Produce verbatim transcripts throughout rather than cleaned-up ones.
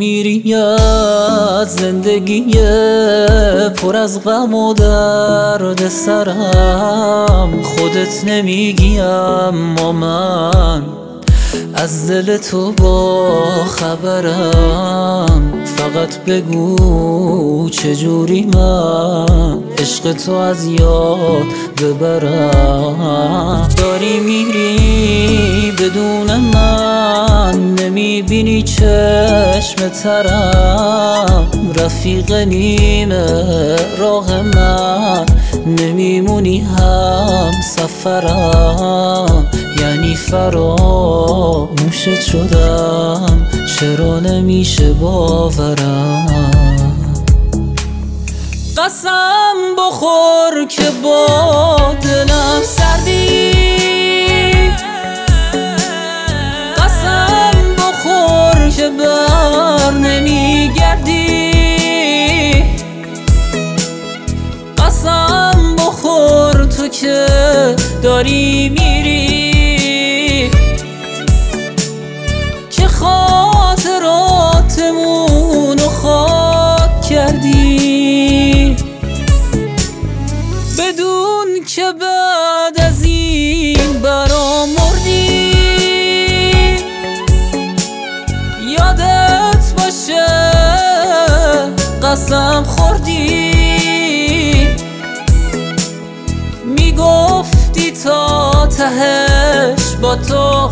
میری از زندگی پر از غم و درد سرم، خودت نمیگی اما من از دل تو با خبرم. فقط بگو چجوری من عشق تو از یاد ببرم. داری میری بدون من، نمیبینی چشم ترم، رفیق نیمه راه من، نمیمونی هم سفرم. یعنی فراموشت شدم، چرا نمیشه باورم؟ قسم بخور که با دلم سردی، قسم بخور که بر نمیگردی، قسم بخور تو که داری میری، که خاطراتمونو خاک کردی، بدون که بعد از این برام مردی. یادت باشه قسم خوردی، میگفتی تا تهش با تو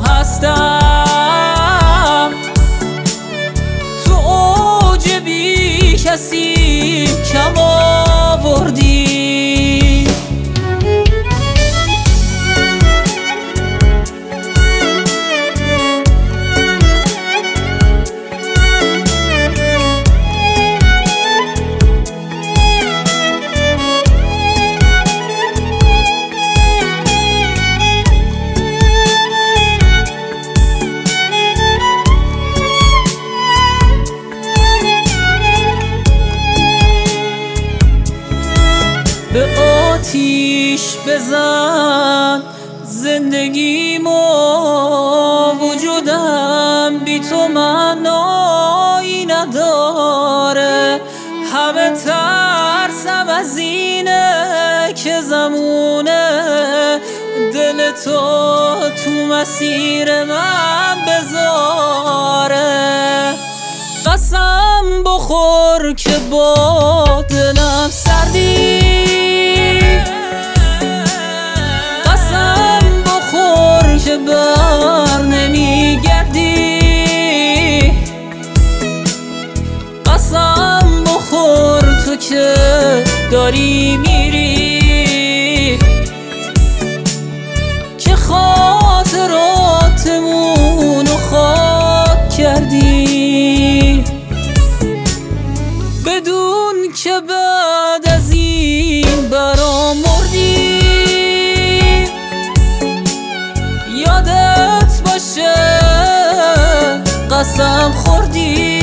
هستم، تو اوج بی کسی کم آوردی. به آتیش بزن زندگیمو، وجودم بی تو معنایی نداره. همه ترسم از اینه که زمونه دل تو تو مسیر من بذاره. قسم بخور که با دلم سردی، که بر نمیگردی، قسم بخور تو که داری میری، که خاطراتمونو خاک کردی، بدون که بعد از این برام مردی. یادت باشه قسم خوردی،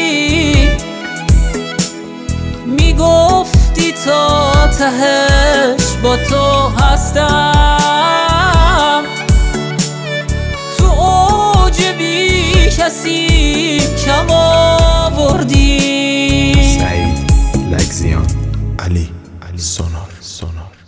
میگفتی تا تهش با تو هستم، تو اوج بی کسی کم آوردی. سعید لگزیان، علی سونار سونار